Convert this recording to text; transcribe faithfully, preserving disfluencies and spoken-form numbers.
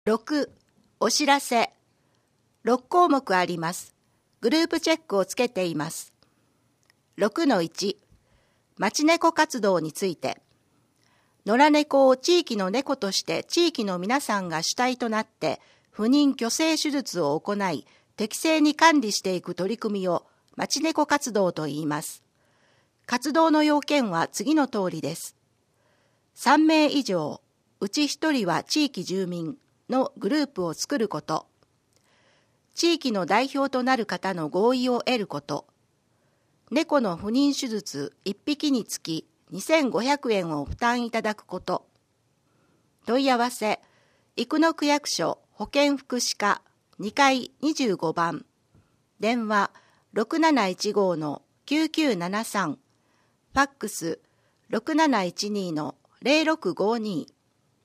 ろく、お知らせ。ろく項目あります。グループチェックをつけています。ろくのいち、町猫活動について。野良猫を地域の猫として地域の皆さんが主体となって不妊去勢手術を行い適正に管理していく取り組みを町猫活動と言います。活動の要件は次の通りです。さんめい以上、うちひとりは地域住民のグループを作ること。地域の代表となる方の合意を得ること。猫の不妊手術いっぴきにつきにせんごひゃくえんを負担いただくこと。問い合わせ、生野区役所保健福祉課にかいにじゅうごばん。電話 ろくなないちご のきゅうきゅうななさん。ファックス ろくなないちに のゼロろくごに。